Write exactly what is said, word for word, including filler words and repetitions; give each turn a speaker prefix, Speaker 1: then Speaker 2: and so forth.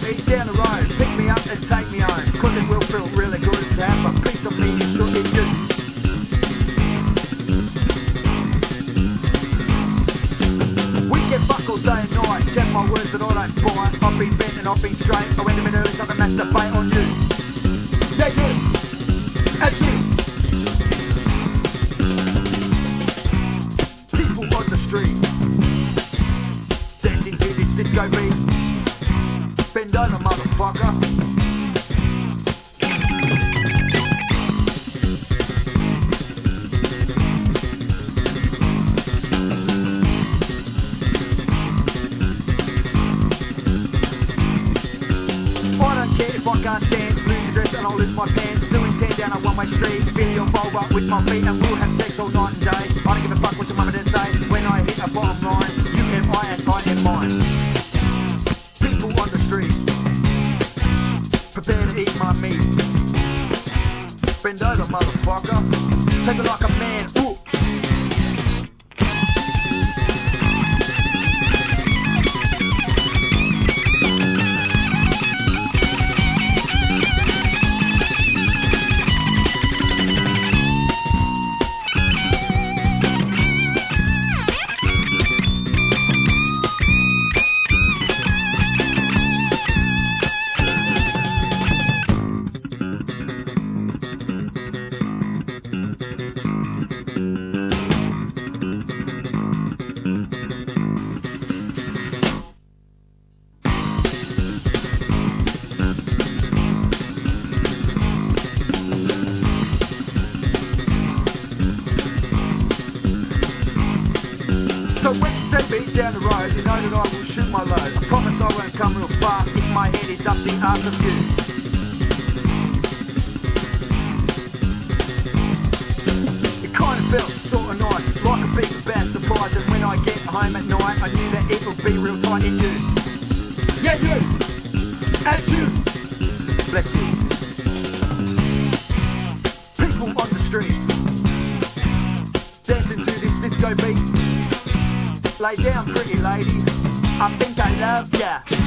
Speaker 1: me down the road, pick me up and take me home, cause it will feel really good to have a piece of me and sure it do. We get fucked all day and night, check my words that I don't bite. I've been bent and I've been straight, I went to my nerves, I can masturbate on you. Yeah, you, that's you. People on the street, dancing to this disco beat. Bend over, motherfucker. I don't care if I can't dance, lose your dress and I'll lose my pants. Doing ten down a one-way street, feel your vulva with my feet and we'll have sex all night and day. I don't give a fuck what your mum and dad say. When I hit a bottom line, you am I and I am mine. People on the street, prepare to eat my meat. Bend over, motherfucker. Take it like a man. Ooh. So when you see me down the road, you know that I will shoot my load. I promise I won't come real fast if my head is up the arse of you. It kind of felt sort of nice, like a big bad surprise. And when I get home at night, I knew that it would be real tight in you. Yeah, you! And you! Bless you. People on the street, dancing to this disco beat. Lay down, pretty lady, I think I love ya.